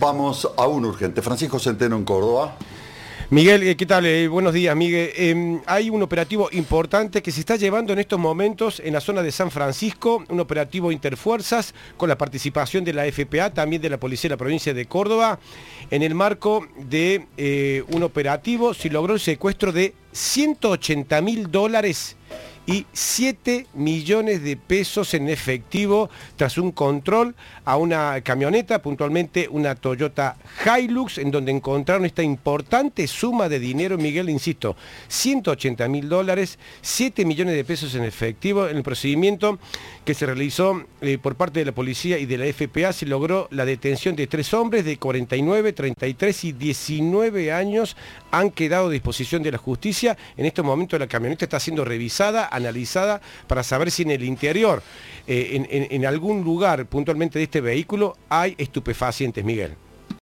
Vamos a un urgente. Francisco Centeno en Córdoba. Miguel, ¿qué tal? Buenos días, Miguel. Hay un operativo importante que se está llevando en estos momentos en la zona de San Francisco, un operativo interfuerzas con la participación de la FPA, también de la Policía de la Provincia de Córdoba. En el marco de un operativo se logró el secuestro de $180.000 y 7 millones de pesos en efectivo tras un control a una camioneta, puntualmente una Toyota Hilux, en donde encontraron esta importante suma de dinero, Miguel, insisto, $180.000, 7 millones de pesos en efectivo. En el procedimiento que se realizó por parte de la policía y de la FPA se logró la detención de 3 hombres de 49, 33 y 19 años. Han quedado a disposición de la justicia. En estos momentos la camioneta está siendo revisada, analizada, para saber si en el interior, en algún lugar puntualmente de este vehículo, hay estupefacientes, Miguel.